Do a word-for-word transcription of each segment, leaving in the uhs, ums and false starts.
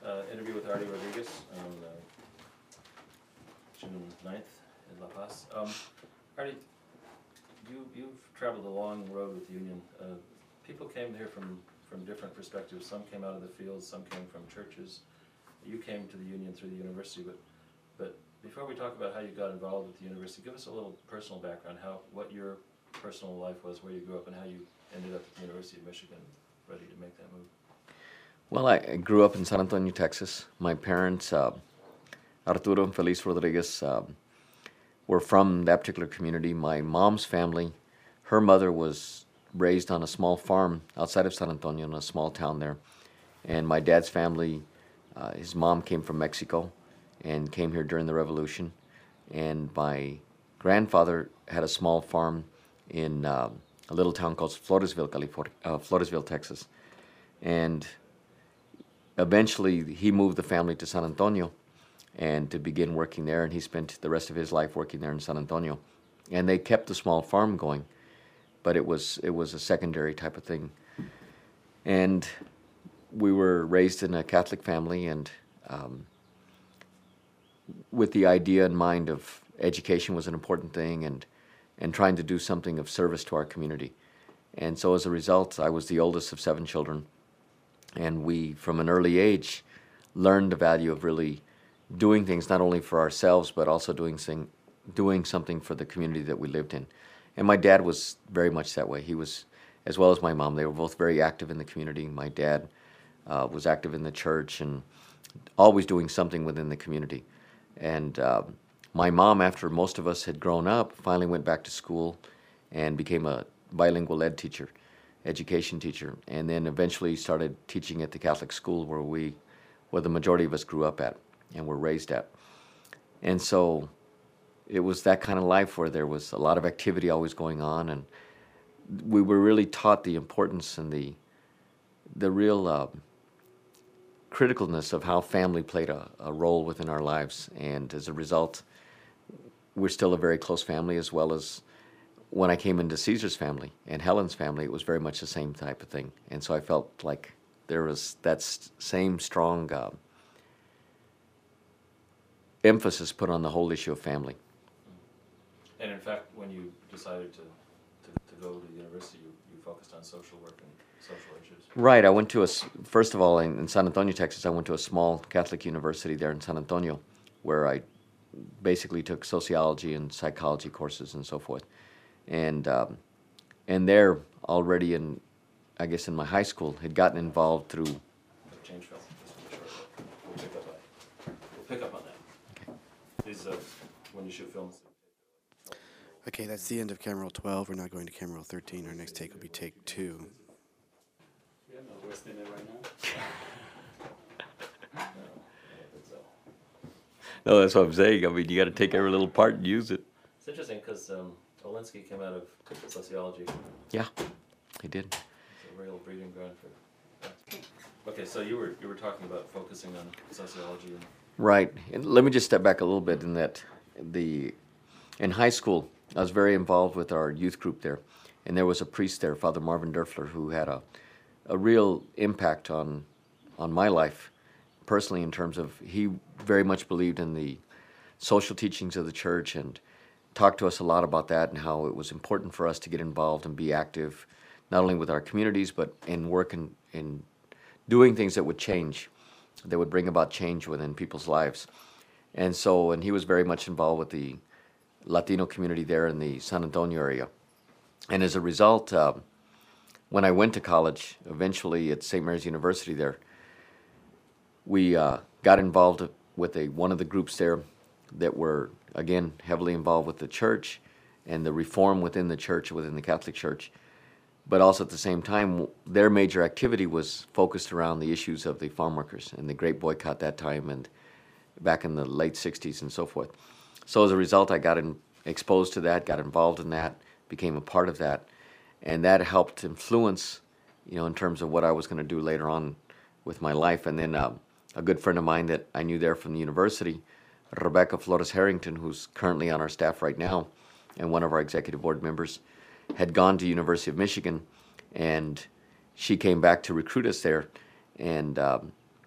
uh, interview with Artie Rodriguez on uh, June ninth in La Paz. Um, Artie, you, you've traveled a long road with Union. Uh, people came here from, from different perspectives. Some came out of the fields, some came from churches. You came to the Union through the university, but, but before we talk about how you got involved with the university, give us a little personal background, how, what your personal life was, where you grew up, and how you ended up at the University of Michigan, ready to make that move. Well, I, I grew up in San Antonio, Texas. My parents, uh, Arturo and Feliz Rodriguez, uh, were from that particular community. My mom's family, her mother was raised on a small farm outside of San Antonio in a small town there. And my dad's family, uh, his mom came from Mexico and came here during the Revolution. And my grandfather had a small farm in uh, a little town called Floresville, California, uh, Floresville, Texas. And eventually, he moved the family to San Antonio and to begin working there, and he spent the rest of his life working there in San Antonio. And they kept the small farm going, but it was it was a secondary type of thing. And we were raised in a Catholic family, and um, with the idea in mind of education was an important thing, and and trying to do something of service to our community. And so as a result, I was the oldest of seven children. And we, from an early age, learned the value of really doing things not only for ourselves, but also doing sing, doing something for the community that we lived in. And my dad was very much that way. He was, as well as my mom, they were both very active in the community. My dad uh, was active in the church and always doing something within the community. And uh, my mom, after most of us had grown up, finally went back to school and became a bilingual ed teacher. education teacher, and then eventually started teaching at the Catholic school where we, where the majority of us grew up at and were raised at. And so it was that kind of life where there was a lot of activity always going on, and we were really taught the importance and the the real uh, criticalness of how family played a, a role within our lives. And as a result, we're still a very close family, as well as when I came into Caesar's family and Helen's family, it was very much the same type of thing. And so I felt like there was that same strong uh, emphasis put on the whole issue of family. And in fact, when you decided to, to, to go to the university, you, you focused on social work and social issues. Right. I went to a, first of all, in, in San Antonio, Texas, I went to a small Catholic university there in San Antonio, where I basically took sociology and psychology courses and so forth. And um, and there already in, I guess in my high school, had gotten involved through. Change film. We'll pick up on, we'll pick up on that. Okay. These uh, when you shoot films. Okay, that's the end of camera roll twelve. We're now going to camera roll thirteen. Our next take will be take two. Yeah, no worse than it right now. No, I don't think so. No, that's what I'm saying. I mean, you got to take every little part and use it. It's interesting because um, Olinsky came out of sociology. Yeah, he did. It's a real breeding ground for. Yeah. Okay, so you were you were talking about focusing on sociology. And Right. And let me just step back a little bit in that the in high school, I was very involved with our youth group there, and there was a priest there, Father Marvin Derfler, who had a a real impact on on my life personally, in terms of he very much believed in the social teachings of the church and talked to us a lot about that and how it was important for us to get involved and be active, not only with our communities, but in work and in doing things that would change, that would bring about change within people's lives. And so, and he was very much involved with the Latino community there in the San Antonio area. And as a result, uh, when I went to college, eventually at Saint Mary's University there, we uh, got involved with a one of the groups there that were, again, heavily involved with the church and the reform within the church, within the Catholic Church. But also at the same time, their major activity was focused around the issues of the farm workers and the great boycott that time and back in the late sixties and so forth. So as a result, I got in, exposed to that, got involved in that, became a part of that. And that helped influence, you know, in terms of what I was going to do later on with my life. And then uh, a good friend of mine that I knew there from the university, Rebecca Flores Harrington, who's currently on our staff right now and one of our executive board members, had gone to University of Michigan, and she came back to recruit us there. And um,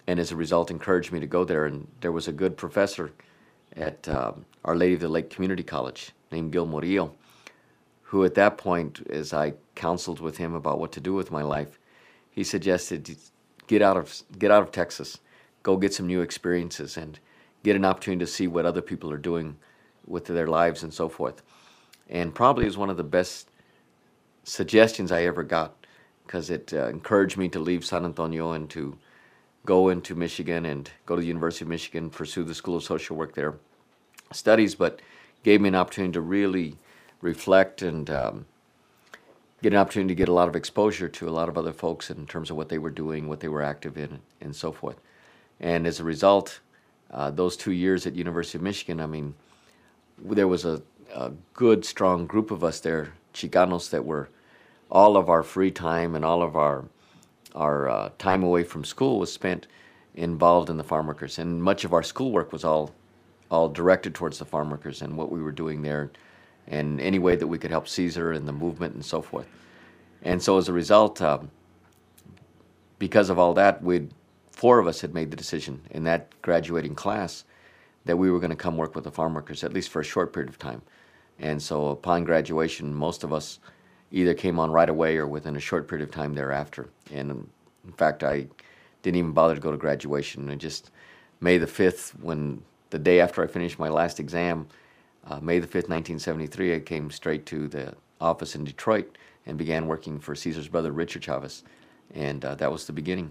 and as a result encouraged me to go there. And there was a good professor at um, Our Lady of the Lake Community College named Gil Murillo, who at that point, as I counseled with him about what to do with my life, he suggested get out of get out of Texas, go get some new experiences and get an opportunity to see what other people are doing with their lives and so forth. And probably is one of the best suggestions I ever got, because it uh, encouraged me to leave San Antonio and to go into Michigan and go to the University of Michigan, pursue the School of Social Work there, studies, but gave me an opportunity to really reflect and um, get an opportunity to get a lot of exposure to a lot of other folks in terms of what they were doing, what they were active in, and so forth. And as a result, uh, those two years at University of Michigan, I mean, there was a, a good, strong group of us there, Chicanos, that were all of our free time and all of our our uh, time away from school was spent involved in the farm workers, and much of our schoolwork was all all directed towards the farm workers and what we were doing there, and any way that we could help Caesar and the movement and so forth. And so as a result, um, because of all that, we four of us had made the decision in that graduating class that we were going to come work with the farm workers, at least for a short period of time. And so upon graduation, most of us either came on right away or within a short period of time thereafter. And in fact, I didn't even bother to go to graduation. I just, May the fifth, when the day after I finished my last exam, uh, May the fifth, nineteen seventy-three, I came straight to the office in Detroit and began working for Caesar's brother, Richard Chavez. And uh, that was the beginning.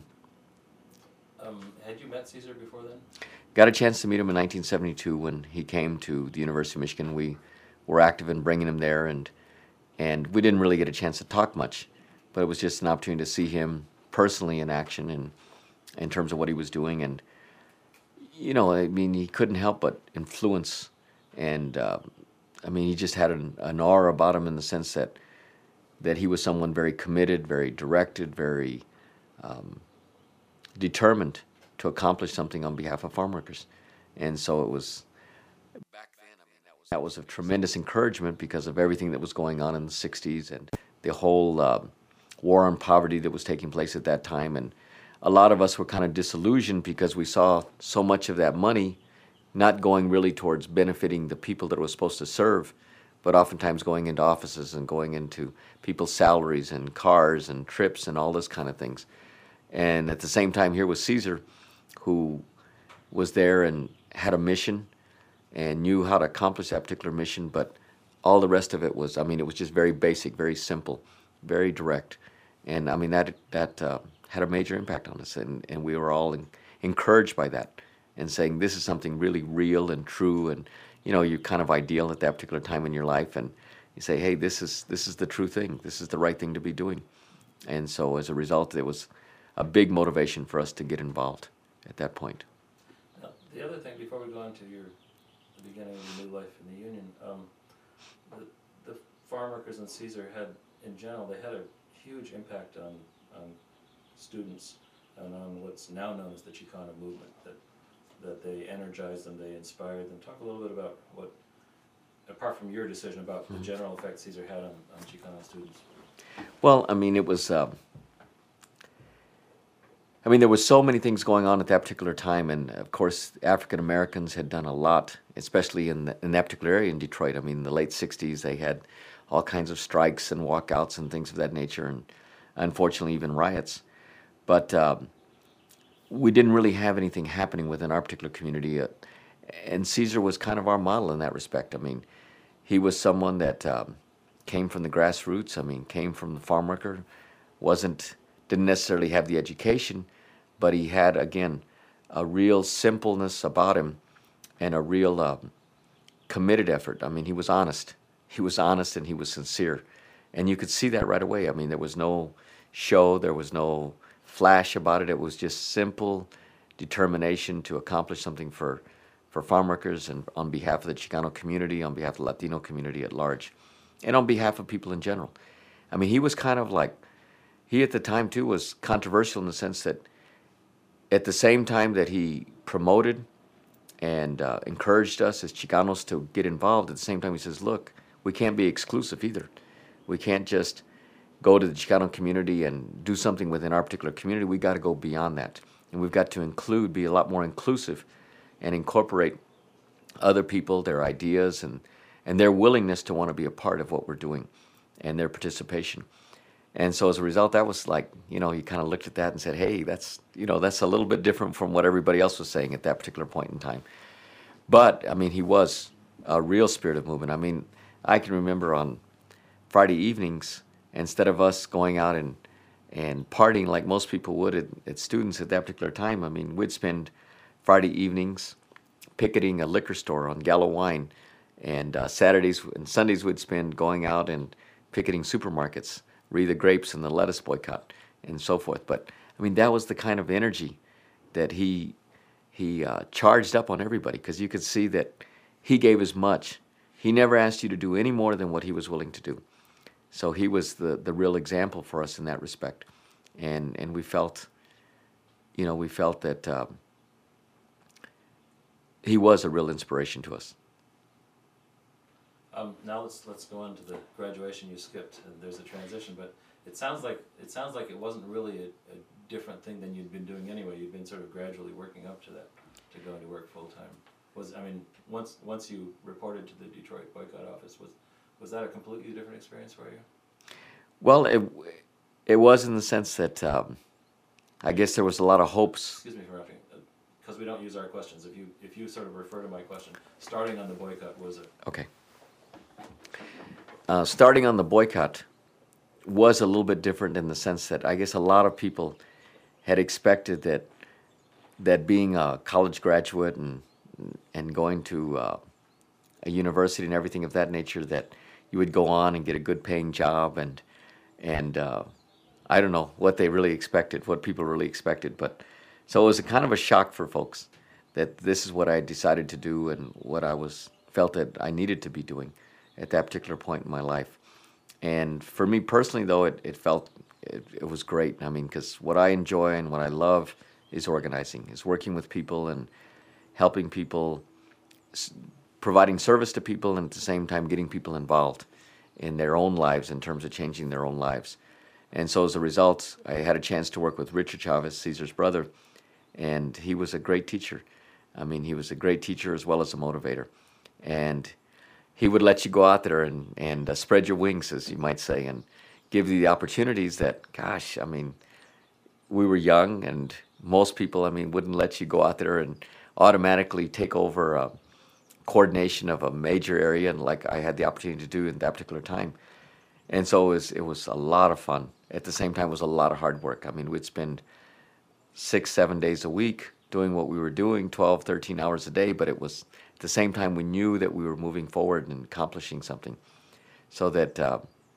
Um, had you met Caesar before then? Got a chance to meet him in nineteen seventy-two when he came to the University of Michigan. We were active in bringing him there, and and we didn't really get a chance to talk much, but it was just an opportunity to see him personally in action and in terms of what he was doing. And, you know, I mean, he couldn't help but influence, and uh, I mean, he just had an, an aura about him in the sense that that he was someone very committed, very directed, very um, determined to accomplish something on behalf of farm workers. And so it was, back then, I mean, that was, that was of tremendous encouragement because of everything that was going on in the sixties and the whole uh, war on poverty that was taking place at that time. And a lot of us were kind of disillusioned because we saw so much of that money not going really towards benefiting the people that it was supposed to serve, but oftentimes going into offices and going into people's salaries and cars and trips and all this kind of things. And at the same time, here was Caesar, who was there and had a mission and knew how to accomplish that particular mission, but all the rest of it was, I mean, it was just very basic, very simple, very direct. And I mean, that that uh, had a major impact on us, and, and we were all in, encouraged by that and saying, this is something really real and true, and, you know, you're kind of ideal at that particular time in your life, and you say, hey, this is this is the true thing. This is the right thing to be doing. And so as a result, it was a big motivation for us to get involved at that point. Now, the other thing, before we go into your the beginning of your new life in the Union, um, the, the farm workers and Caesar had, in general, they had a huge impact on, on students and on what's now known as the Chicano movement, that that they energized them, they inspired them. Talk a little bit about what, apart from your decision, about mm-hmm. the general effect Caesar had on, on Chicano students. Well, I mean, it was... Uh, I mean, there was so many things going on at that particular time, and of course, African Americans had done a lot, especially in, the, in that particular area in Detroit. I mean, in the late sixties, they had all kinds of strikes and walkouts and things of that nature, and unfortunately, even riots. But um, we didn't really have anything happening within our particular community, uh, and Caesar was kind of our model in that respect. I mean, he was someone that um, came from the grassroots. I mean, came from the farm worker, wasn't didn't necessarily have the education, but he had, again, a real simpleness about him and a real um, committed effort. I mean, he was honest. He was honest and he was sincere. And you could see that right away. I mean, there was no show, there was no flash about it. It was just simple determination to accomplish something for, for farm workers and on behalf of the Chicano community, on behalf of the Latino community at large, and on behalf of people in general. I mean, he was kind of like, he at the time, too, was controversial in the sense that at the same time that he promoted and uh, encouraged us as Chicanos to get involved, at the same time he says, look, we can't be exclusive either. We can't just go to the Chicano community and do something within our particular community. We got to go beyond that. and we've got to include, be a lot more inclusive, and incorporate other people, their ideas, and and their willingness to want to be a part of what we're doing, and their participation. And so as a result, that was like, you know, he kind of looked at that and said, hey, that's, you know, that's a little bit different from what everybody else was saying at that particular point in time. But, I mean, he was a real spirit of movement. I mean, I can remember on Friday evenings, instead of us going out and, and partying like most people would at, at students at that particular time, I mean, we'd spend Friday evenings picketing a liquor store on Gallo Wine, and uh, Saturdays and Sundays we'd spend going out and picketing supermarkets, re the grapes and the lettuce boycott, and so forth. But I mean, that was the kind of energy that he he uh, charged up on everybody, because you could see that he gave as much. He never asked you to do any more than what he was willing to do. So he was the the real example for us in that respect, and and we felt, you know, we felt that um, he was a real inspiration to us. Um, now let's let's go on to the graduation you skipped. And there's a transition, but it sounds like it sounds like it wasn't really a, a different thing than you'd been doing anyway. You'd been sort of gradually working up to that, to going to work full time. Was I mean, once once you reported to the Detroit boycott office, was was that a completely different experience for you? Well, it it was in the sense that um, I guess there was a lot of hopes. Excuse me for interrupting, because we don't use our questions. If you if you sort of refer to my question, starting on the boycott was a Okay. Uh, starting on the boycott was a little bit different in the sense that I guess a lot of people had expected that that being a college graduate and and going to uh, a university and everything of that nature, that you would go on and get a good paying job, and and uh, I don't know what they really expected, what people really expected. But so it was a kind of a shock for folks that this is what I decided to do and what I was felt that I needed to be doing at that particular point in my life. And for me personally, though, it, it felt, it, it was great. I mean, because what I enjoy and what I love is organizing, is working with people and helping people, s- providing service to people, and at the same time getting people involved in their own lives in terms of changing their own lives. And so as a result, I had a chance to work with Richard Chavez, Cesar's brother, and he was a great teacher. I mean, he was a great teacher as well as a motivator. And he would let you go out there and, and uh, spread your wings, as you might say, and give you the opportunities that, gosh, I mean, we were young, and most people, I mean, wouldn't let you go out there and automatically take over uh, coordination of a major area, and like I had the opportunity to do in that particular time. And so it was, it was a lot of fun. At the same time, it was a lot of hard work. I mean, we'd spend six, seven days a week doing what we were doing, twelve, thirteen hours a day, but it was, at the same time, we knew that we were moving forward and accomplishing something. So that uh,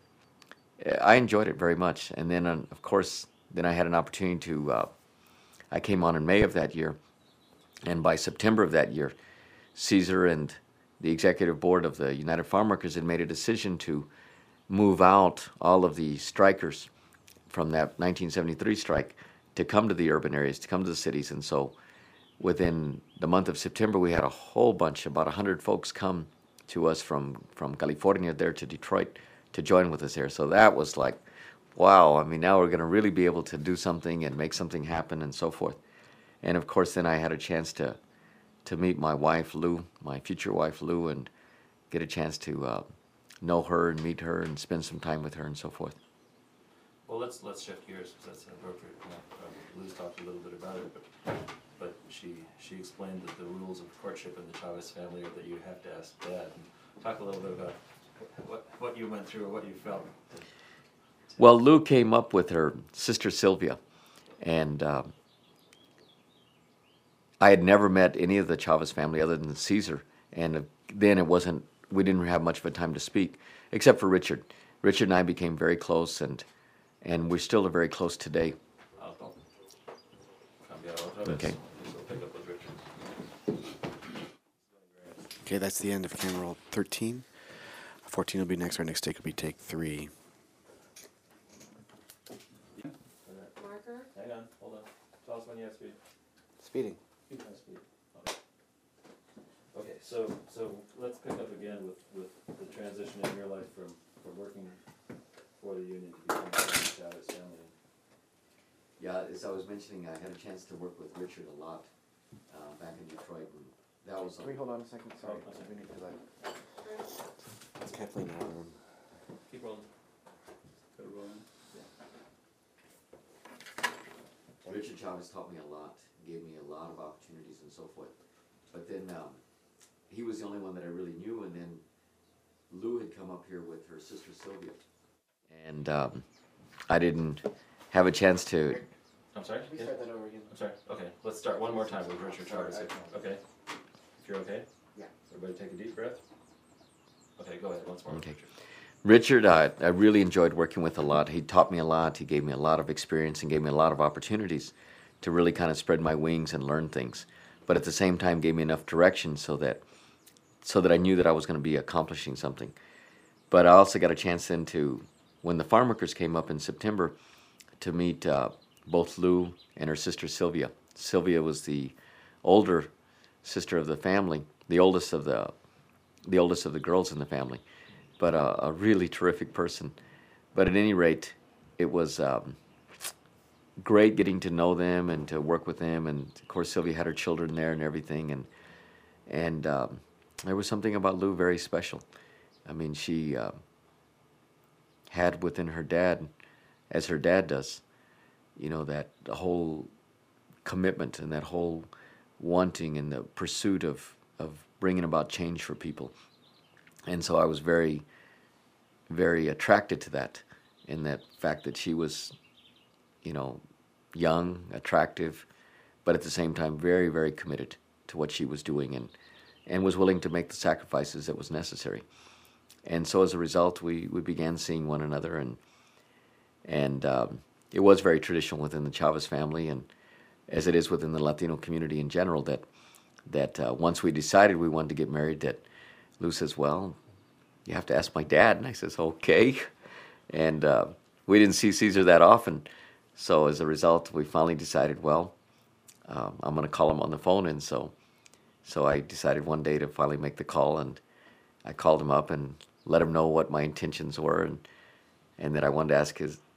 I enjoyed it very much. And then, uh, of course, then I had an opportunity to, uh, I came on in May of that year, and by September of that year, Cesar and the executive board of the United Farm Workers had made a decision to move out all of the strikers from that nineteen seventy-three strike to come to the urban areas, to come to the cities. And so within the month of September, we had a whole bunch, about one hundred folks come to us from, from California there to Detroit to join with us there. So that was like, wow, I mean, now we're going to really be able to do something and make something happen and so forth. And of course, then I had a chance to to meet my wife, Lou, my future wife, Lou, and get a chance to uh, know her and meet her and spend some time with her and so forth. Well, let's let's shift gears, because that's an appropriate. You know, uh, Liz talked a little bit about it, but but she she explained that the rules of courtship in the Chavez family are that you have to ask Dad. And talk a little bit about what what you went through or what you felt. To, to Well, Lou came up with her sister Sylvia, and uh, I had never met any of the Chavez family other than Cesar, and uh, then it wasn't. We didn't have much of a time to speak, except for Richard. Richard and I became very close, and and we still are very close today. Alto. Cambia otra vez. Okay. So pick up with Richard. Okay, that's the end of camera roll thirteen. fourteen will be next. Our next take will be take three. Marker? Hang on, hold on. Tell us when you have speed. Speeding. You have speed. Okay. Okay, so so let's pick up again with, with the transition in your life from, from working for the union to becoming part of the Chavez family. Yeah, as I was mentioning, I had a chance to work with Richard a lot uh, back in Detroit, and that was. Can we hold on a second? Sorry, Oh, okay. we need to like. It's Kathleen out of the room. Keep rolling. Go rolling. Richard Chavez taught me a lot, gave me a lot of opportunities and so forth. But then um, he was the only one that I really knew, and then Lou had come up here with her sister Sylvia, and um, I didn't have a chance to. I'm sorry? Can we Yeah? start that over again? I'm sorry, okay, let's start one more time with Richard Sorry, Chavez. I- Okay, if you're okay? Yeah. Everybody take a deep breath. Okay, go ahead, once more. Okay. Richard. Richard, I, I really enjoyed working with a lot. He taught me a lot. He gave me a lot of experience and gave me a lot of opportunities to really kind of spread my wings and learn things. But at the same time, gave me enough direction so that so that I knew that I was going to be accomplishing something. But I also got a chance then to, when the farm workers came up in September, to meet uh, both Lou and her sister Sylvia. Sylvia was the older sister of the family, the oldest of the the oldest of the girls in the family, but uh, a really terrific person. But at any rate, it was um, great getting to know them and to work with them. And of course, Sylvia had her children there and everything. And and um, there was something about Lou very special. I mean, she uh, had within her dad, as her dad does, you know, that whole commitment and that whole wanting and the pursuit of, of bringing about change for people. And so I was very, very attracted to that, in that fact that she was, you know, young, attractive, but at the same time very, very committed to what she was doing, and, and was willing to make the sacrifices that was necessary. And so as a result, we, we began seeing one another, and and um, it was very traditional within the Chavez family, and as it is within the Latino community in general, that that uh, once we decided we wanted to get married, that Lou says, well, you have to ask my dad. And I says, okay. And uh, we didn't see Caesar that often. So as a result, we finally decided, well, um, I'm going to call him on the phone. And so so I decided one day to finally make the call, and I called him up and let him know what my intentions were, and and that I wanted to ask his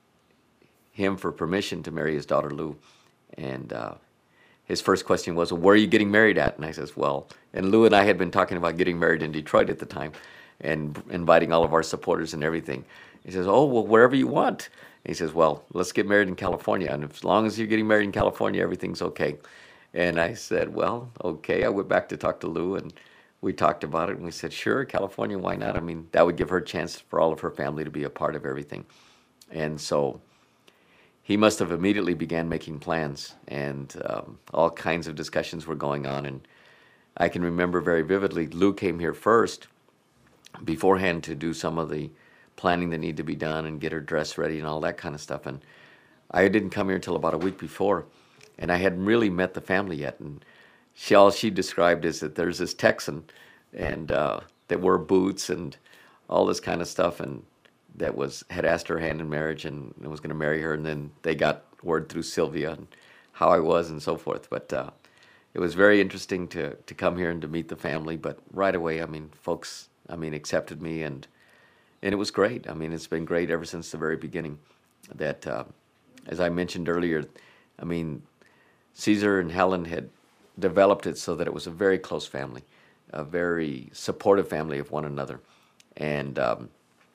him for permission to marry his daughter Lou. And uh, his first question was, well, where are you getting married at? And I says, well, and Lou and I had been talking about getting married in Detroit at the time, and inviting all of our supporters and everything. He says, oh, well, wherever you want. And he says, well, let's get married in California, and as long as you're getting married in California, everything's okay. And I said, well, okay. I went back to talk to Lou, and we talked about it, and we said, sure, California, why not? I mean, that would give her a chance for all of her family to be a part of everything. And so he must have immediately began making plans, and um, all kinds of discussions were going on. And I can remember very vividly, Lou came here first beforehand to do some of the planning that needed to be done and get her dress ready and all that kind of stuff. And I didn't come here until about a week before, and I hadn't really met the family yet. And she, all she described is that there's this Texan, and uh, that wore boots and all this kind of stuff, and that was had asked her hand in marriage and was going to marry her. And then they got word through Sylvia and how I was and so forth. But uh, it was very interesting to to come here and to meet the family. But right away, I mean, folks, I mean, accepted me, and and it was great. I mean, it's been great ever since the very beginning. That, uh, as I mentioned earlier, I mean, Caesar and Helen had developed it so that it was a very close family, a very supportive family of one another, and um,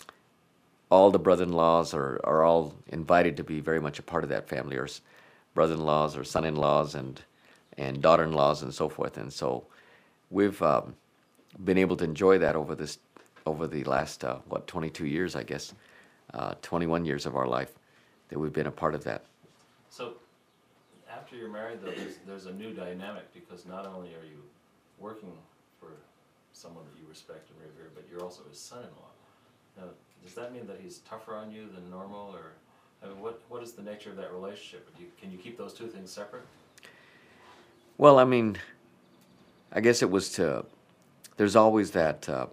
all the brother-in-laws are, are all invited to be very much a part of that family, or s- brother-in-laws or son-in-laws and and daughter-in-laws and so forth. And so we've um, been able to enjoy that over this over the last uh, what twenty-two years, I guess, uh, twenty-one years of our life, that we've been a part of that. So, after you're married, though, there's, there's a new dynamic, because not only are you working for someone that you respect and revere, but you're also his son-in-law. Now, does that mean that he's tougher on you than normal, or I mean, what what is the nature of that relationship? Do you, can you keep those two things separate? Well, I mean, I guess it was to. There's always that. Um,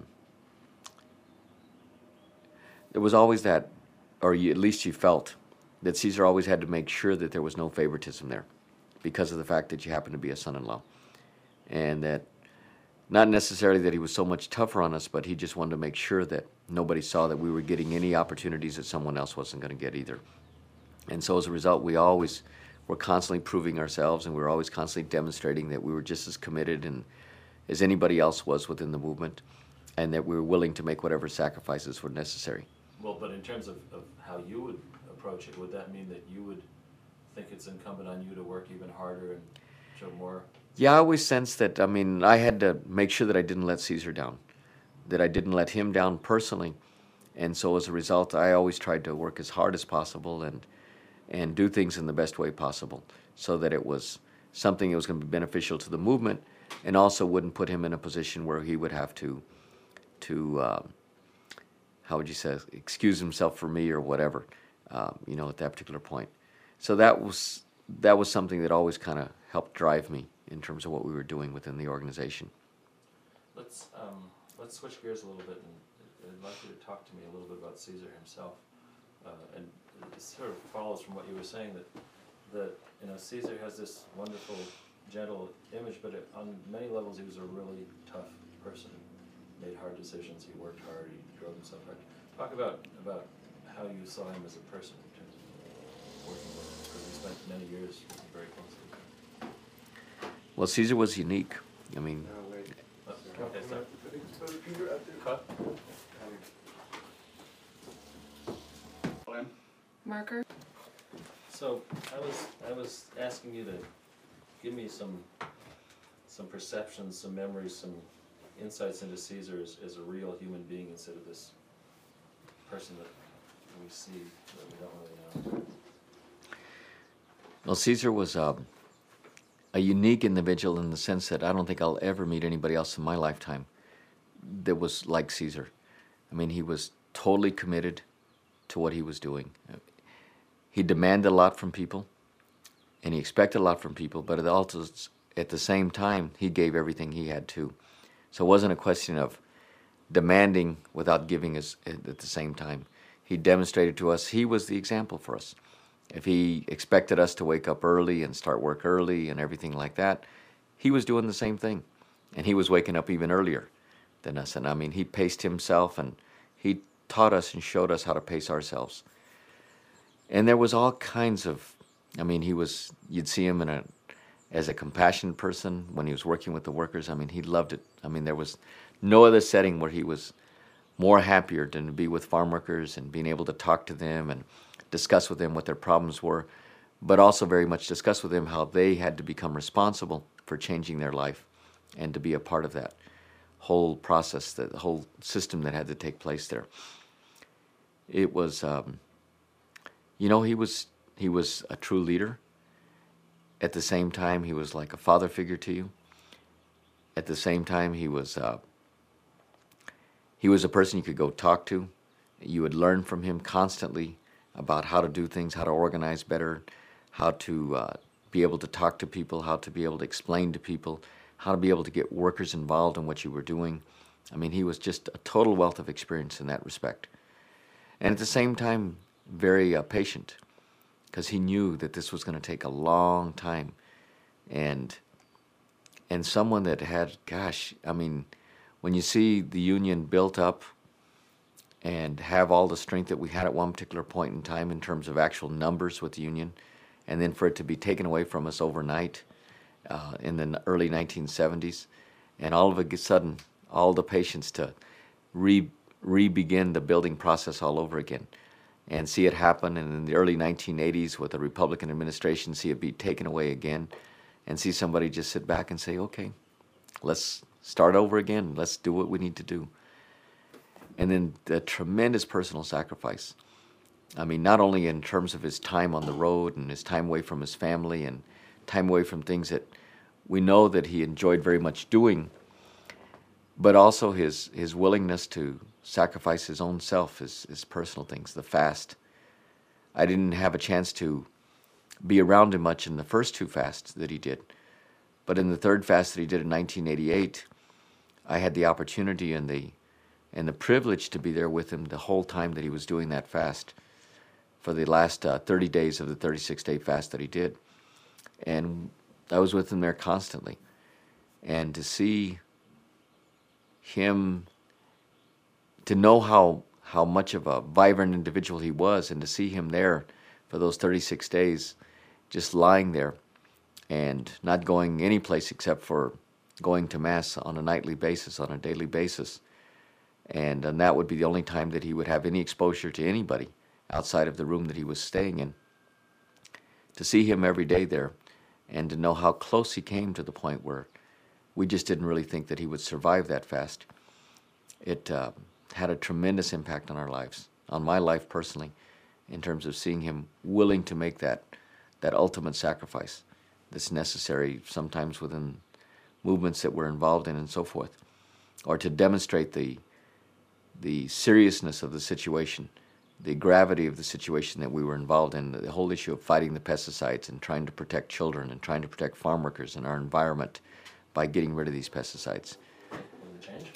there was always that, or you, at least you felt that Caesar always had to make sure that there was no favoritism there, because of the fact that you happen to be a son-in-law, and that not necessarily that he was so much tougher on us, but he just wanted to make sure that nobody saw that we were getting any opportunities that someone else wasn't going to get either. And so as a result, we always were constantly proving ourselves, and we were always constantly demonstrating that we were just as committed and as anybody else was within the movement, and that we were willing to make whatever sacrifices were necessary. Well, but in terms of, of how you would approach it, would that mean that you would think it's incumbent on you to work even harder and show more? Yeah, I always sensed that, I mean, I had to make sure that I didn't let Caesar down, that I didn't let him down personally. And so as a result, I always tried to work as hard as possible and and do things in the best way possible so that it was something that was going to be beneficial to the movement and also wouldn't put him in a position where he would have to, to uh, how would you say, excuse himself for me or whatever, um, you know, at that particular point. So that was, that was something that always kind of helped drive me in terms of what we were doing within the organization. Let's, um, let's switch gears a little bit, and I'd like you to talk to me a little bit about Caesar himself. Uh, and it sort of follows from what you were saying that, that you know, Caesar has this wonderful, gentle image, but it, on many levels he was a really tough person. He made hard decisions, he worked hard, he drove himself hard. Talk about, about how you saw him as a person in terms of working with him, because we spent many years very closely with him. Well, Caesar was unique. I mean, No, wait. Oh, okay, sorry. Cut. Glenn? Marker? So I was I was asking you to give me some some perceptions, some memories, some insights into Caesar as, as a real human being instead of this person that we see that we don't really know. well, Caesar was uh, a unique individual in the sense that I don't think I'll ever meet anybody else in my lifetime that was like Caesar. I mean, he was totally committed to what he was doing. He demanded a lot from people, and he expected a lot from people, but it also, at the same time, he gave everything he had too. So it wasn't a question of demanding without giving us at the same time. He demonstrated to us, he was the example for us. If he expected us to wake up early and start work early and everything like that, he was doing the same thing. And he was waking up even earlier than us. And I mean, he paced himself, and he taught us and showed us how to pace ourselves. And there was all kinds of, I mean, he was, you'd see him in a, as a compassionate person when he was working with the workers. I mean, he loved it. I mean, there was no other setting where he was more happier than to be with farm workers and being able to talk to them and discuss with them what their problems were, but also very much discuss with them how they had to become responsible for changing their life and to be a part of that whole process, the whole system that had to take place there. It was, um, you know, he was he was a true leader. At the same time, he was like a father figure to you. At the same time, he was uh, he was a person you could go talk to. You would learn from him constantly about how to do things, how to organize better, how to uh, be able to talk to people, how to be able to explain to people, how to be able to get workers involved in what you were doing. I mean, he was just a total wealth of experience in that respect. And at the same time, very uh, patient, because he knew that this was going to take a long time. And and someone that had, gosh, I mean, when you see the Union built up and have all the strength that we had at one particular point in time in terms of actual numbers with the Union, and then for it to be taken away from us overnight uh, in the early nineteen seventies, and all of a sudden, all the patience to re re-begin the building process all over again, and see it happen, and in the early nineteen eighties with the Republican administration, see it be taken away again, and see somebody just sit back and say, okay, let's start over again, let's do what we need to do. And then the tremendous personal sacrifice. I mean, not only in terms of his time on the road and his time away from his family and time away from things that we know that he enjoyed very much doing, but also his, his willingness to sacrifice his own self, his, his personal things, the fast. I didn't have a chance to be around him much in the first two fasts that he did. But in the third fast that he did in nineteen eighty-eight, I had the opportunity and the and the privilege to be there with him the whole time that he was doing that fast for the last uh, thirty days of the thirty-six day fast that he did. And I was with him there constantly. And to see him, to know how, how much of a vibrant individual he was, and to see him there for those thirty-six days, just lying there and not going any place except for going to Mass on a nightly basis, on a daily basis. And, and that would be the only time that he would have any exposure to anybody outside of the room that he was staying in. To see him every day there and to know how close he came to the point where we just didn't really think that he would survive that fast, it uh, had a tremendous impact on our lives, on my life personally, in terms of seeing him willing to make that, that ultimate sacrifice that's necessary sometimes within movements that we're involved in and so forth, or to demonstrate the the seriousness of the situation, the gravity of the situation that we were involved in, the whole issue of fighting the pesticides and trying to protect children and trying to protect farm workers and our environment by getting rid of these pesticides. Change?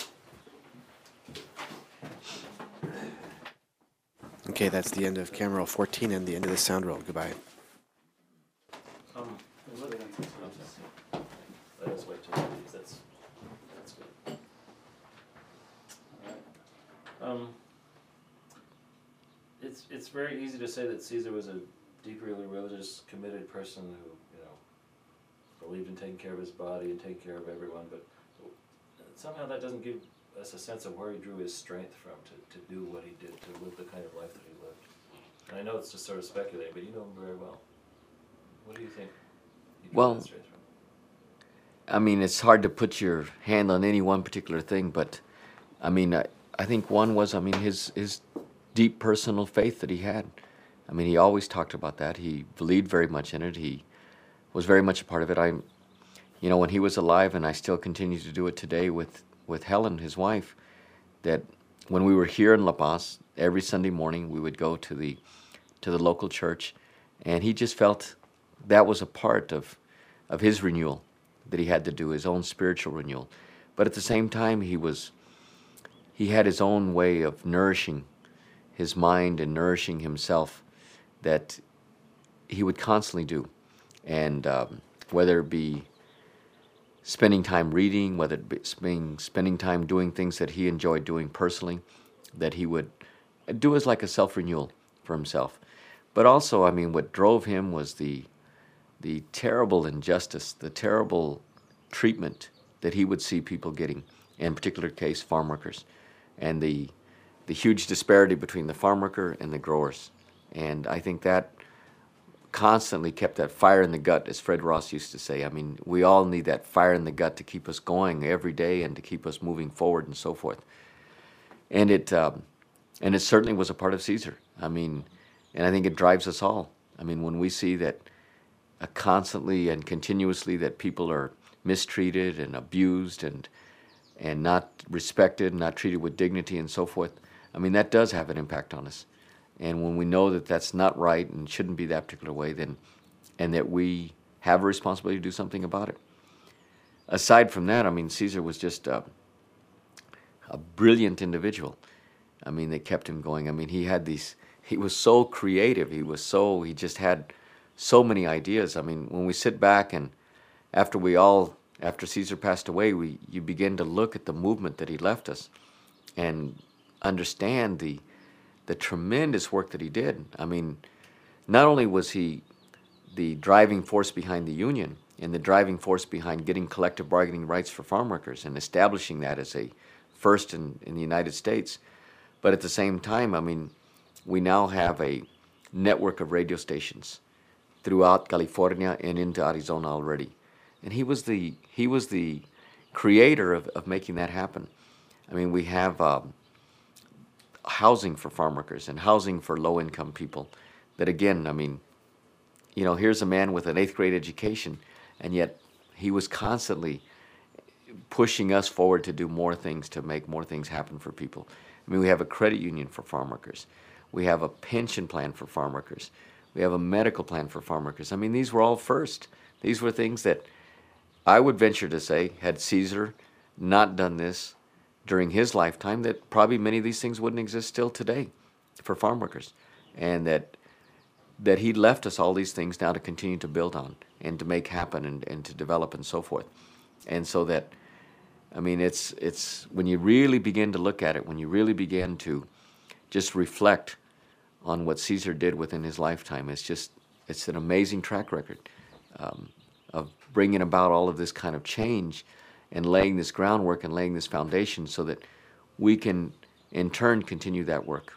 Okay, that's the end of camera roll fourteen and the end of the sound roll. Goodbye. Um, let us wait till these. That's that's good. Um, it's it's very easy to say that Caesar was a deeply religious, committed person who, you know, believed in taking care of his body and taking care of everyone, but somehow that doesn't give us a sense of where he drew his strength from to, to do what he did, to live the kind of life that he lived. And I know it's just sort of speculating, but you know him very well. What do you think he drew Well, that strength from? I mean, it's hard to put your hand on any one particular thing, but I mean, I, I think one was, I mean, his his deep personal faith that he had. I mean, he always talked about that. He believed very much in it. He was very much a part of it. I, you know, when he was alive, and I still continue to do it today with, with Helen, his wife, that when we were here in La Paz, every Sunday morning we would go to the to the local church, and he just felt that was a part of of his renewal that he had to do, his own spiritual renewal. But at the same time, he was he had his own way of nourishing his mind and nourishing himself that he would constantly do. And um, whether it be spending time reading, whether it be spending, spending time doing things that he enjoyed doing personally, that he would do as like a self-renewal for himself. But also, I mean, what drove him was the the terrible injustice, the terrible treatment that he would see people getting, in particular case farm workers, and the the huge disparity between the farm worker and the growers. And I think that constantly kept that fire in the gut, as Fred Ross used to say. I mean, we all need that fire in the gut to keep us going every day and to keep us moving forward and so forth. And it um, and it certainly was a part of Caesar. I mean, and I think it drives us all. I mean, when we see that uh, constantly and continuously that people are mistreated and abused and and not respected, not treated with dignity and so forth, I mean, that does have an impact on us. And when we know that that's not right and shouldn't be that particular way, then, and that we have a responsibility to do something about it. Aside from that, I mean, Caesar was just a, a brilliant individual. I mean, they kept him going. I mean, he had these, he was so creative. He was so, he just had so many ideas. I mean, when we sit back and after we all, after Caesar passed away, we you begin to look at the movement that he left us and understand the the tremendous work that he did. I mean, not only was he the driving force behind the union and the driving force behind getting collective bargaining rights for farm workers and establishing that as a first in, in the United States, but at the same time, I mean, we now have a network of radio stations throughout California and into Arizona already. And he was the he was the creator of, of making that happen. I mean, we have um, housing for farm workers and housing for low-income people that, again, I mean, you know, here's a man with an eighth grade education, and yet he was constantly pushing us forward to do more things, to make more things happen for people. I mean, we have a credit union for farm workers. We have a pension plan for farm workers. We have a medical plan for farm workers. I mean, these were all first. These were things that I would venture to say, had Caesar not done this during his lifetime, that probably many of these things wouldn't exist still today for farm workers. And that that he left us all these things now to continue to build on and to make happen and, and to develop and so forth. And so that, I mean, it's it's when you really begin to look at it, when you really begin to just reflect on what Cesar did within his lifetime. It's just, it's an amazing track record um, of bringing about all of this kind of change and laying this groundwork and laying this foundation so that we can, in turn, continue that work.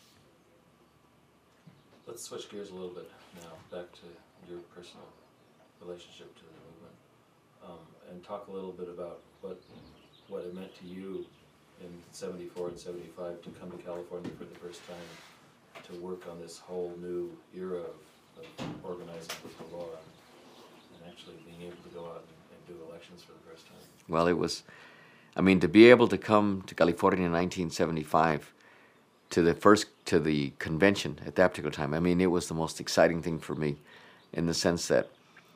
Let's switch gears a little bit now, back to your personal relationship to the movement, um, and talk a little bit about what what it meant to you in seventy-four and seventy-five to come to California for the first time to work on this whole new era of, of organizing with the law and, and actually being able to go out and, and do elections for the first time. Well, it was, I mean, to be able to come to California in nineteen seventy-five to the first, to the convention at that particular time, I mean, it was the most exciting thing for me in the sense that,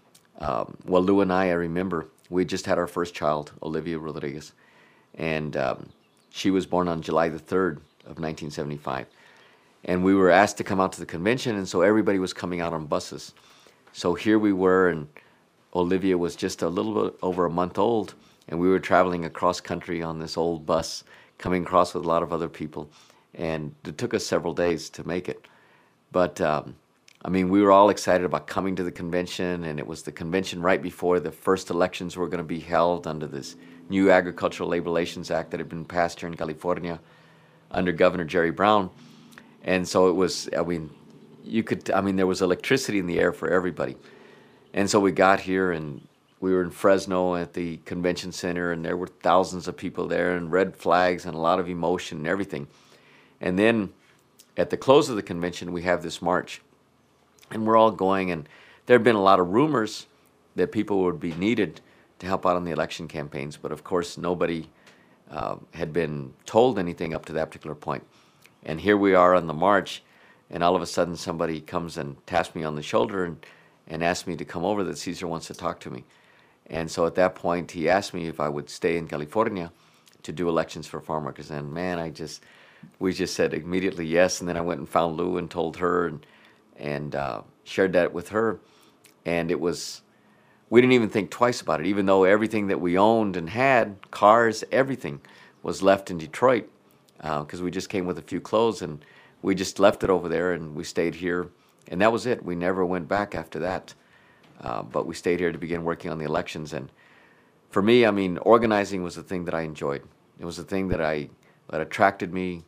um, well, Lou and I, I remember, we just had our first child, Olivia Rodriguez, and um, she was born on July the third of nineteen seventy-five. And we were asked to come out to the convention, and so everybody was coming out on buses. So here we were, and Olivia was just a little bit over a month old, and we were traveling across country on this old bus, coming across with a lot of other people. And it took us several days to make it. But, um, I mean, we were all excited about coming to the convention, and it was the convention right before the first elections were going to be held under this new Agricultural Labor Relations Act that had been passed here in California under Governor Jerry Brown. And so it was, I mean, you could, I mean, there was electricity in the air for everybody. And so we got here, and we were in Fresno at the convention center, and there were thousands of people there, and red flags, and a lot of emotion and everything. And then at the close of the convention, we have this march, and we're all going, and there had been a lot of rumors that people would be needed to help out on the election campaigns, but of course nobody uh, had been told anything up to that particular point. And here we are on the march, and all of a sudden somebody comes and taps me on the shoulder and, and asks me to come over, that Cesar wants to talk to me. And so at that point he asked me if I would stay in California to do elections for farm workers, and man, I just... we just said immediately yes, and then I went and found Lou and told her and, and uh, shared that with her. And it was, we didn't even think twice about it, even though everything that we owned and had, cars, everything, was left in Detroit, because uh, we just came with a few clothes, and we just left it over there, and we stayed here. And that was it. We never went back after that. Uh, but we stayed here to begin working on the elections. And for me, I mean, organizing was the thing that I enjoyed. It was the thing that I that attracted me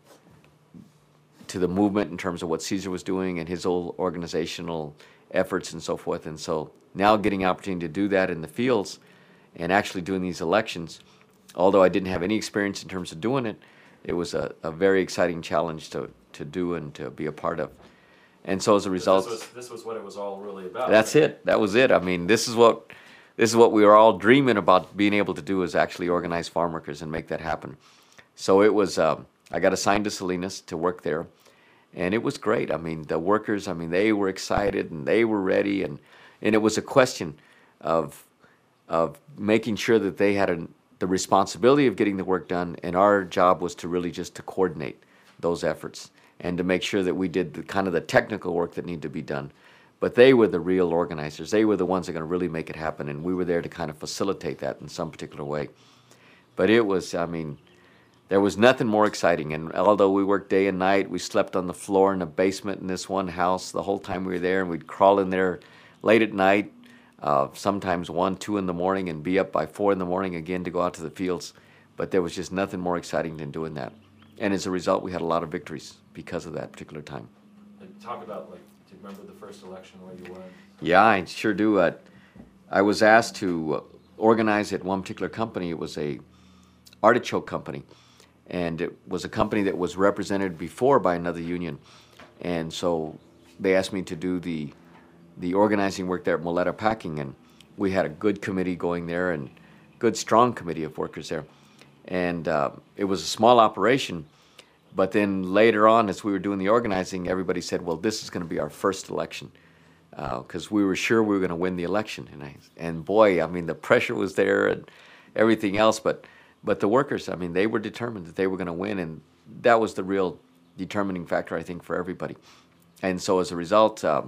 to the movement in terms of what Cesar was doing and his old organizational efforts and so forth. And so now getting an opportunity to do that in the fields and actually doing these elections, although I didn't have any experience in terms of doing it, it was a, a very exciting challenge to, to do and to be a part of. And so as a result... This was, this was what it was all really about. That's right? it. That was it. I mean, this is what this is what we were all dreaming about being able to do, is actually organize farm workers and make that happen. So it was... Um, I got assigned to Salinas to work there, and it was great. I mean, the workers, I mean, they were excited and they were ready, and, and it was a question of, of making sure that they had a, the responsibility of getting the work done, and our job was to really just to coordinate those efforts and to make sure that we did the kind of the technical work that needed to be done. But they were the real organizers. They were the ones that are going to really make it happen, and we were there to kind of facilitate that in some particular way. But it was, I mean... there was nothing more exciting, and although we worked day and night, we slept on the floor in the basement in this one house the whole time we were there, and we'd crawl in there late at night, uh, sometimes one, two in the morning, and be up by four in the morning again to go out to the fields. But there was just nothing more exciting than doing that. And as a result, we had a lot of victories because of that particular time. And talk about, like, do you remember the first election where you won? Yeah, I sure do. Uh, I was asked to uh, organize at one particular company. It was a artichoke company. And it was a company that was represented before by another union. And so they asked me to do the the organizing work there at Moleta Packing. And we had a good committee going there, and good, strong committee of workers there. And uh, it was a small operation. But then later on, as we were doing the organizing, everybody said, well, this is going to be our first election. Because uh, we were sure we were going to win the election. And, I, and boy, I mean, the pressure was there and everything else. But But the workers, I mean, they were determined that they were going to win, and that was the real determining factor, I think, for everybody. And so as a result, um,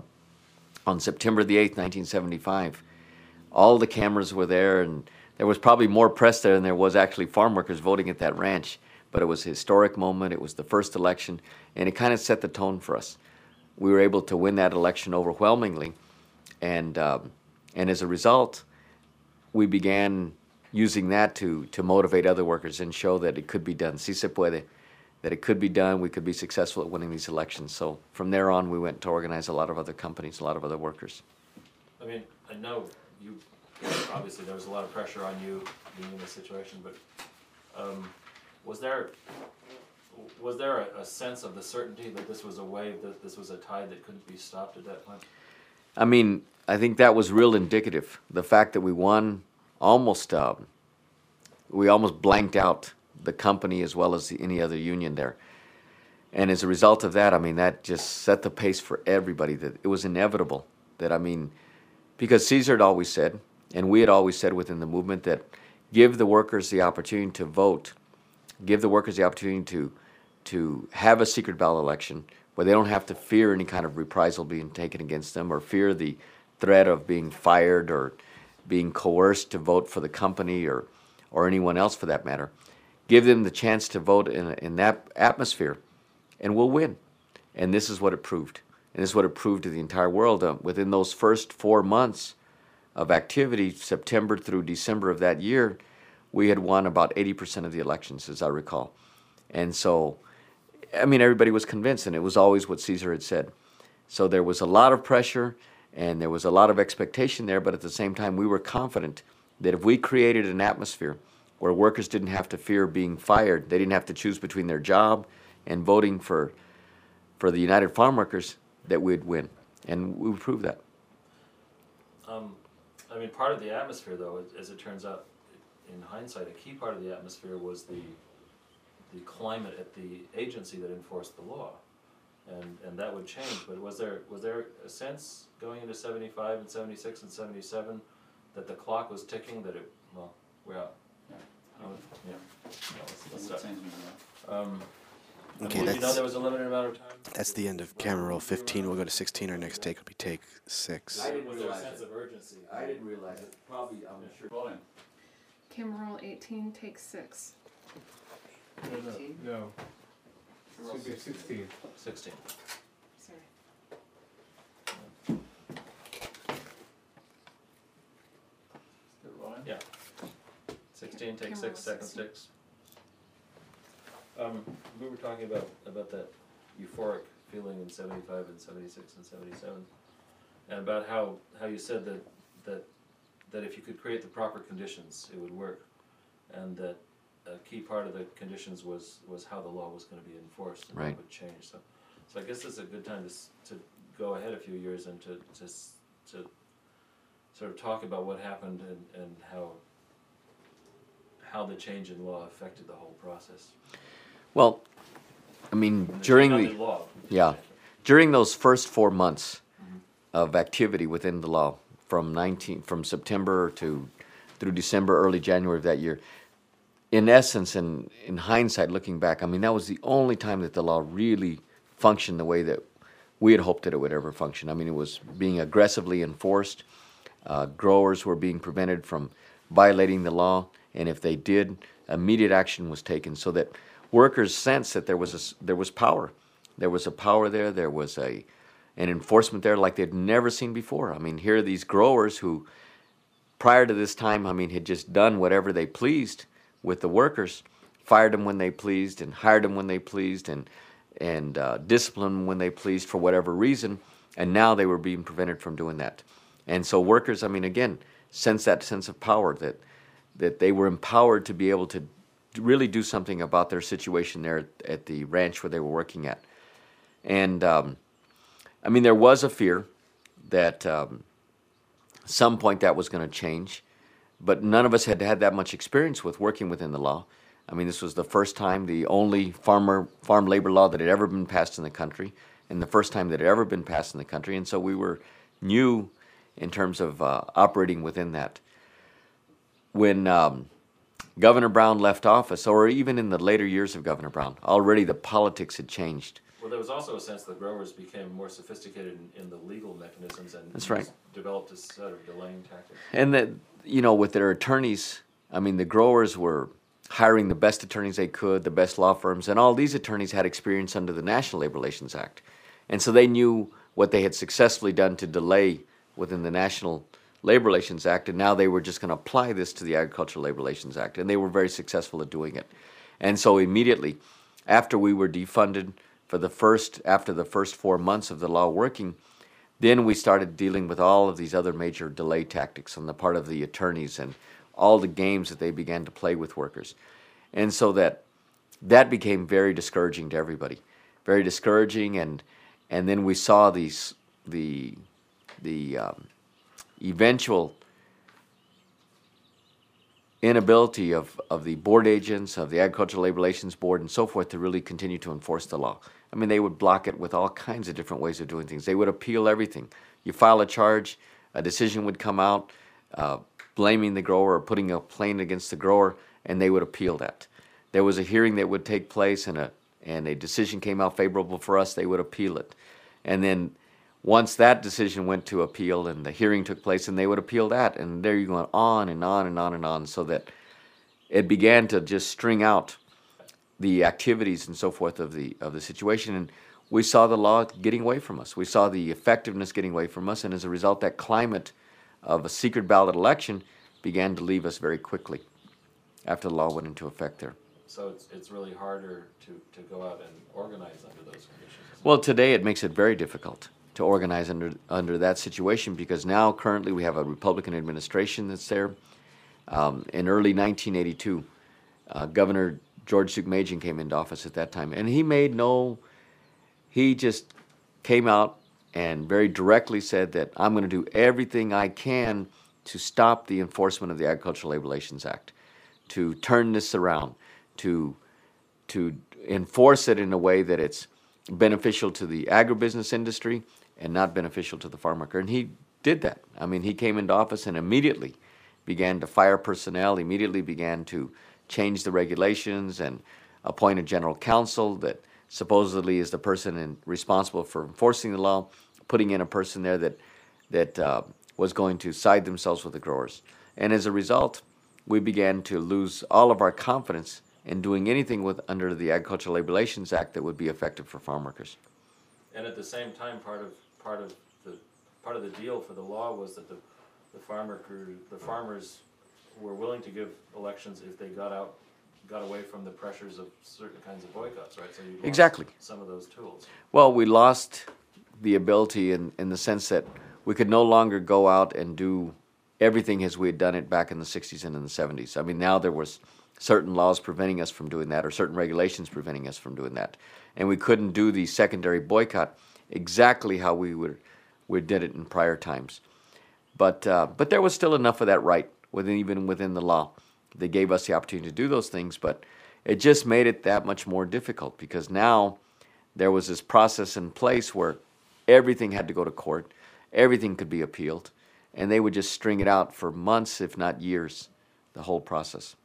on September the eighth, nineteen seventy-five, all the cameras were there, and there was probably more press there than there was actually farm workers voting at that ranch. But it was a historic moment. It was the first election, and it kind of set the tone for us. we were able to win that election overwhelmingly, and um, and as a result, we began using that to to motivate other workers and show that it could be done. Si se puede, that it could be done. We could be successful at winning these elections. So from there on, we went to organize a lot of other companies, a lot of other workers. I mean, I know you, obviously there was a lot of pressure on you being in this situation, but um, was there, was there a, a sense of the certainty that this was a wave, that this was a tide that couldn't be stopped at that point? I mean, I think that was real indicative. The fact that we won almost, uh, we almost blanked out the company as well as the, any other union there. And as a result of that, I mean, that just set the pace for everybody, that it was inevitable. That, I mean, because Cesar had always said, and we had always said within the movement, that give the workers the opportunity to vote, give the workers the opportunity to, to have a secret ballot election where they don't have to fear any kind of reprisal being taken against them or fear the threat of being fired or being coerced to vote for the company or, or anyone else for that matter. Give them the chance to vote in, in that atmosphere, and we'll win. And this is what it proved. And this is what it proved to the entire world. Uh, within those first four months of activity, September through December of that year, we had won about eighty percent of the elections, as I recall. And so, I mean, everybody was convinced, and it was always what Cesar had said. So there was a lot of pressure, and there was a lot of expectation there, but at the same time, we were confident that if we created an atmosphere where workers didn't have to fear being fired, they didn't have to choose between their job and voting for, for the United Farm Workers, that we'd win. And we proved that. Um, I mean, part of the atmosphere, though, as it turns out, in hindsight, a key part of the atmosphere was the the climate at the agency that enforced the law, and and that would change. But was there was there a sense going into seventy-five and seventy-six and seventy-seven that the clock was ticking? That it well, we're out. Yeah. Oh, yeah. No, let's, let's start. Change me, Um, Okay, did you know that's- there was a limited amount of time? That's the end of camera roll fifteen. We'll go to sixteen. Our next take will be take six. didn't Was there a realize sense it. of urgency? I didn't realize it. Probably, I'm sure. Roll in. Camera roll eighteen, take six. No, no, no. Should be sixteen. Sixteen. Sorry. Still rolling? Yeah. Sixteen, take Camera six, was second sixteen. six. Um, we were talking about, about that euphoric feeling in seventy-five and seventy-six and seventy-seven, and about how, how you said that, that, that if you could create the proper conditions, it would work, and that a key part of the conditions was, was how the law was gonna be enforced, and Right. that would change, so, so I guess this is a good time to, s- to go ahead a few years and to, to, s- to sort of talk about what happened and, and how, how the change in law affected the whole process. Well, I mean, And during not the, law. yeah, during those first four months of activity within the law, from nineteen, from September to through December, early January of that year, in essence, and in hindsight, looking back, I mean, that was the only time that the law really functioned the way that we had hoped that it would ever function. I mean, it was being aggressively enforced. Uh, growers were being prevented from violating the law, and if they did, immediate action was taken, so that workers sensed that there was a s there was power. There was a power there. There was a an enforcement there like they'd never seen before. I mean, here are these growers who, prior to this time, I mean, had just done whatever they pleased with the workers, fired them when they pleased, and hired them when they pleased, and and uh, disciplined them when they pleased for whatever reason. And now they were being prevented from doing that. And so workers, I mean, again, sense that sense of power, that that they were empowered to be able to really do something about their situation there at, at the ranch where they were working at. And um, I mean, there was a fear that um, some point that was going to change, but none of us had had that much experience with working within the law. I mean, this was the first time, the only farmer farm labor law that had ever been passed in the country, and the first time that it had ever been passed in the country. And so we were new in terms of uh, operating within that. When um, Governor Brown left office, or even in the later years of Governor Brown, already the politics had changed. Well, there was also a sense that growers became more sophisticated in, in the legal mechanisms and That's right. developed a set of delaying tactics. And that, you know, with their attorneys, I mean, the growers were hiring the best attorneys they could, the best law firms, and all these attorneys had experience under the National Labor Relations Act. And so they knew what they had successfully done to delay within the National Labor Relations Act, and now they were just going to apply this to the Agricultural Labor Relations Act, and they were very successful at doing it. And so immediately, after we were defunded for the first, after the first four months of the law working, then we started dealing with all of these other major delay tactics on the part of the attorneys and all the games that they began to play with workers. And so that that became very discouraging to everybody, very discouraging. And and then we saw these the the um, eventual inability of, of the board agents, of the Agricultural Labor Relations Board and so forth to really continue to enforce the law. I mean, they would block it with all kinds of different ways of doing things. They would appeal everything. You file a charge, a decision would come out uh, blaming the grower or putting a complaint against the grower, and they would appeal that. There was a hearing that would take place and a, and a decision came out favorable for us, they would appeal it. And then once that decision went to appeal and the hearing took place, and they would appeal that, and there you go on and on and on and on, so that it began to just string out the activities and so forth of the of the situation, and we saw the law getting away from us. We saw the effectiveness getting away from us, and as a result, that climate of a secret ballot election began to leave us very quickly after the law went into effect there. So it's, it's really harder to, to go out and organize under those conditions. Well, today it makes it very difficult to organize under under that situation, because now currently we have a Republican administration that's there. Um, in early nineteen eighty-two, uh, Governor George Deukmejian came into office at that time, and he made no, he just came out and very directly said that I'm going to do everything I can to stop the enforcement of the Agricultural Labor Relations Act, to turn this around, to to enforce it in a way that it's beneficial to the agribusiness industry and not beneficial to the farm worker. And he did that. I mean, he came into office and immediately began to fire personnel, immediately began to change the regulations and appoint a general counsel that supposedly is the person in, responsible for enforcing the law, putting in a person there that that uh, was going to side themselves with the growers. And as a result, we began to lose all of our confidence in doing anything with under the Agricultural Labor Relations Act that would be effective for farm workers. And at the same time, part of part of the part of the deal for the law was that the the farmer the farmers were willing to give elections if they got out, got away from the pressures of certain kinds of boycotts, right? So you lost Exactly. some of those tools. Well, we lost the ability in, in the sense that we could no longer go out and do everything as we had done it back in the sixties and in the seventies. I mean, now there was certain laws preventing us from doing that, or certain regulations preventing us from doing that. And we couldn't do the secondary boycott exactly how we would we did it in prior times. But uh, but there was still enough of that right within even within the law. They gave us the opportunity to do those things, but it just made it that much more difficult, because now there was this process in place where everything had to go to court, everything could be appealed, and they would just string it out for months, if not years, the whole process.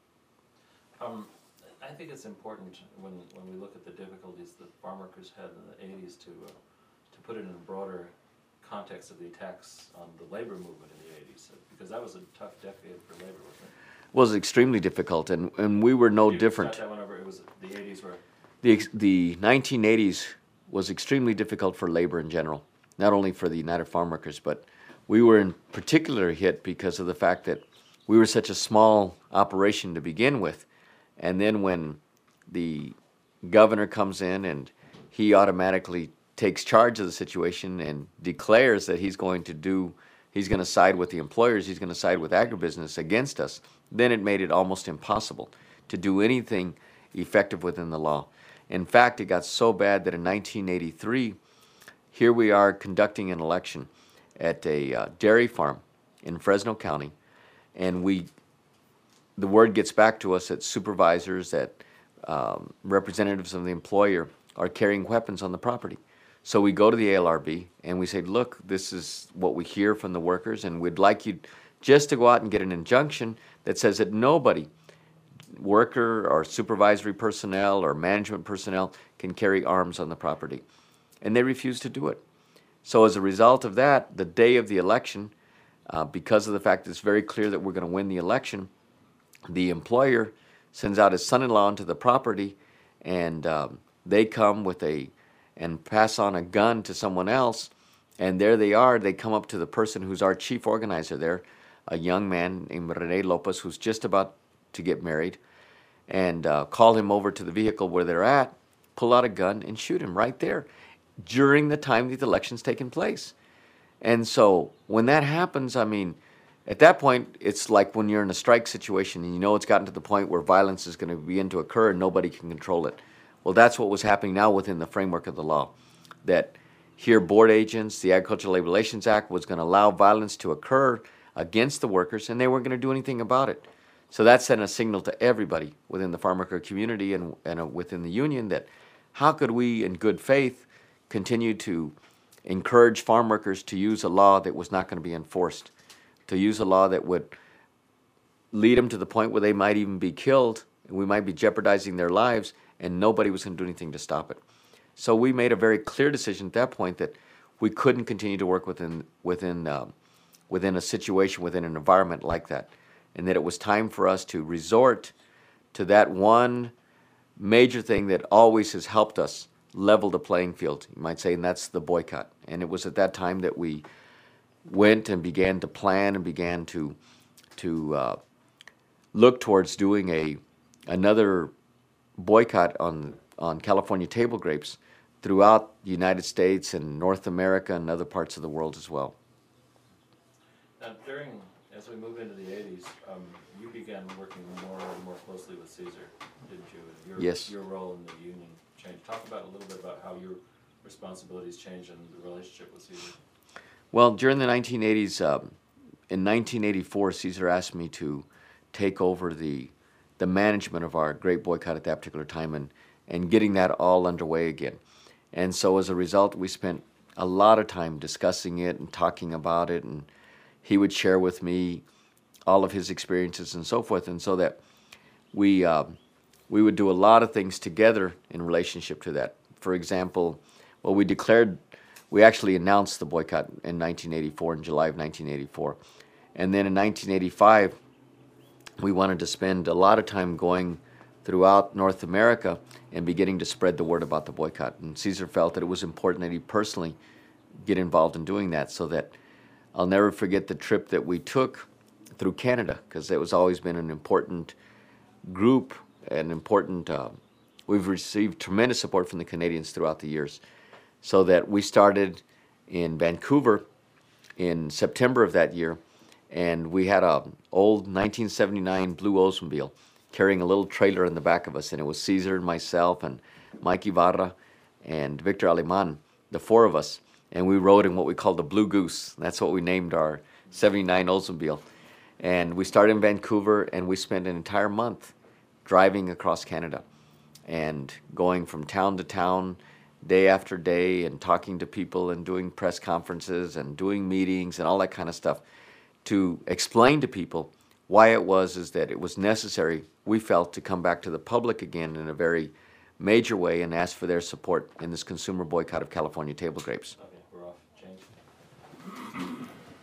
Um, I think it's important when, when we look at the difficulties that farm workers had in the eighties to uh, to put it in a broader context of the attacks on the labor movement in the eighties, because that was a tough decade for labor, wasn't it? Was extremely difficult, and, and we were no You different. start that one over, it was the eighties were. The, the nineteen eighties was extremely difficult for labor in general, not only for the United Farm Workers, but we were in particular hit because of the fact that we were such a small operation to begin with. And then when the governor comes in and he automatically takes charge of the situation and declares that he's going to do, he's going to side with the employers, he's going to side with agribusiness against us, then it made it almost impossible to do anything effective within the law. In fact, it got so bad that in nineteen eighty-three, here we are conducting an election at a uh, dairy farm in Fresno County, and we, the word gets back to us that supervisors, that um, representatives of the employer are carrying weapons on the property. So we go to the A L R B and we say, look, this is what we hear from the workers, and we'd like you just to go out and get an injunction that says that nobody, worker or supervisory personnel or management personnel, can carry arms on the property. And they refused to do it. So as a result of that, the day of the election, uh, because of the fact that it's very clear that we're going to win the election, the employer sends out his son-in-law into the property, and um, they come with a and pass on a gun to someone else, and there they are, they come up to the person who's our chief organizer there, a young man named Rene Lopez, who's just about to get married, and uh, call him over to the vehicle where they're at, pull out a gun, and shoot him right there during the time that the election's taking place. And so when that happens, I mean, at that point, it's like when you're in a strike situation and you know it's gotten to the point where violence is going to begin to occur and nobody can control it. Well, that's what was happening now within the framework of the law. That here, board agents, the Agricultural Labor Relations Act was going to allow violence to occur against the workers, and they weren't going to do anything about it. So that sent a signal to everybody within the farm worker community and, and uh, within the union that how could we, in good faith, continue to encourage farm workers to use a law that was not going to be enforced, to use a law that would lead them to the point where they might even be killed, and we might be jeopardizing their lives, and nobody was going to do anything to stop it. So we made a very clear decision at that point that we couldn't continue to work within within um, within a situation, within an environment like that, and that it was time for us to resort to that one major thing that always has helped us level the playing field, you might say, and that's the boycott. And it was at that time that we went and began to plan and began to to uh, look towards doing a another boycott on on California table grapes throughout the United States and North America and other parts of the world as well. Now, during, as we move into the eighties, um, you began working more and more closely with Caesar, didn't you? And your, Yes. Your role in the union changed. Talk about a little bit about how your responsibilities changed and the relationship with Caesar. Well, during the nineteen eighties, um, in nineteen eighty-four, Caesar asked me to take over the the management of our grape boycott at that particular time and, and getting that all underway again. And so as a result, we spent a lot of time discussing it and talking about it, and he would share with me all of his experiences and so forth, and so that we uh, we would do a lot of things together in relationship to that. For example, well, we declared, we actually announced the boycott in nineteen eighty-four, in July of nineteen eighty-four. And then in nineteen eighty-five, we wanted to spend a lot of time going throughout North America and beginning to spread the word about the boycott. And Caesar felt that it was important that he personally get involved in doing that, so that I'll never forget the trip that we took through Canada, because it was always been an important group, an important, uh, we've received tremendous support from the Canadians throughout the years. So that we started in Vancouver in September of that year, and we had a old nineteen seventy-nine blue Oldsmobile carrying a little trailer in the back of us, and it was Caesar and myself and Mike Ibarra and Victor Aleman, the four of us, and we rode in what we called the Blue Goose. That's what we named our seventy-nine Oldsmobile. And we started in Vancouver, and we spent an entire month driving across Canada and going from town to town, day after day, and talking to people and doing press conferences and doing meetings and all that kind of stuff to explain to people why it was is that it was necessary, we felt, to come back to the public again in a very major way and ask for their support in this consumer boycott of California table grapes. Okay, we're off.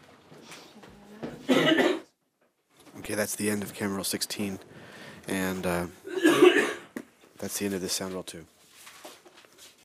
James? Okay, that's the end of camera roll sixteen, and uh, that's the end of this sound roll too.